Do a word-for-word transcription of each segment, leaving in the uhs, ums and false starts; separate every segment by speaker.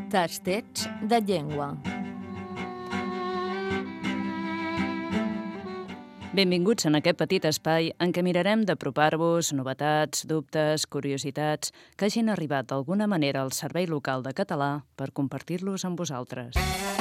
Speaker 1: Tastets de llengua.
Speaker 2: Benvinguts en aquest petit espai en què mirarem d'apropar-vos novetats, dubtes, curiositats que hagin arribat d'alguna manera al Servei Local de Català per compartir-los amb vosaltres.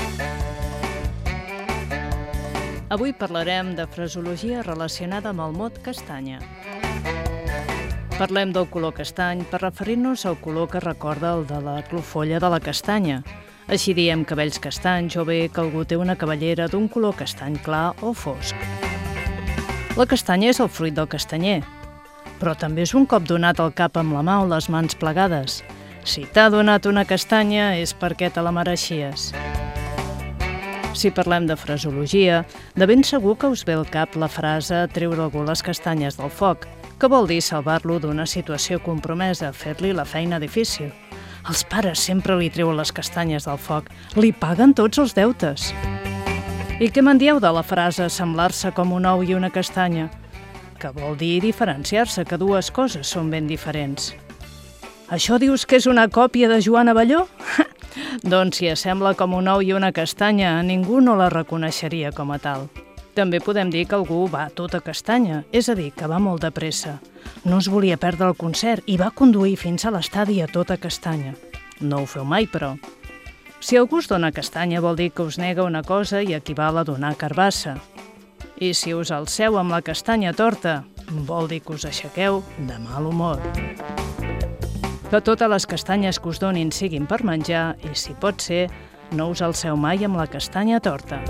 Speaker 2: Avui parlarem de fraseologia relacionada amb el mot castanya. Parlem del color castany per referir-nos al color que recorda el de la clofolla de la castanya. Així diem cabells castanys o bé que algú té una cabellera d'un color castany clar o fosc. La castanya és el fruit del castanyer, però també és un cop donat al cap amb la mà o les mans plegades. Si t'ha donat una castanya és perquè te la mereixies. Si parlem de fraseologia, de ben segur que us ve al cap la frase treure algú les castanyes del foc, que vol dir salvar-lo d'una situació compromesa, fer-li la feina difícil. Els pares sempre li treuen les castanyes del foc, li paguen tots els deutes. I què me'n dieu de la frase semblar-se com un ou i una castanya? Que vol dir diferenciar-se, que dues coses són ben diferents. Això dius que és una còpia de Joan Abelló? Doncs si assembla com un ou i una castanya, ningú no la reconeixeria com a tal. També podem dir que algú va tota castanya, és a dir, que va molt de pressa. No es volia perdre el concert i va conduir fins a l'estadi a tota castanya. No ho feu mai, però. Si algú us dona castanya vol dir que us nega una cosa i equival a donar carbassa. I si us alceu amb la castanya torta, vol dir que us aixequeu de mal humor. Que totes les castanyes que us donin siguin per menjar i, si pot ser, no us alceu mai amb la castanya torta.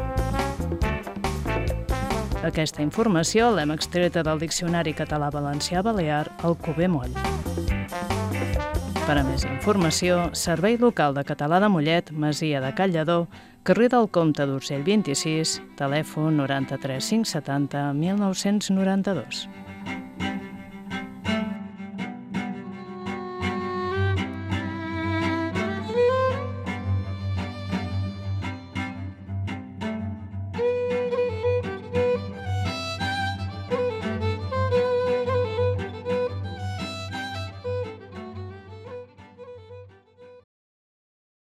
Speaker 2: Aquesta informació l'hem extreta del Diccionari Català-Valencià-Balear Alcover Moll. Per a més informació, Servei Local de Català de Mollet, Masia de Call Lledó, carrer del Comte d'Urgell vint-i-sis, telèfon noranta-tres cinc setanta mil nou-cents noranta-dos.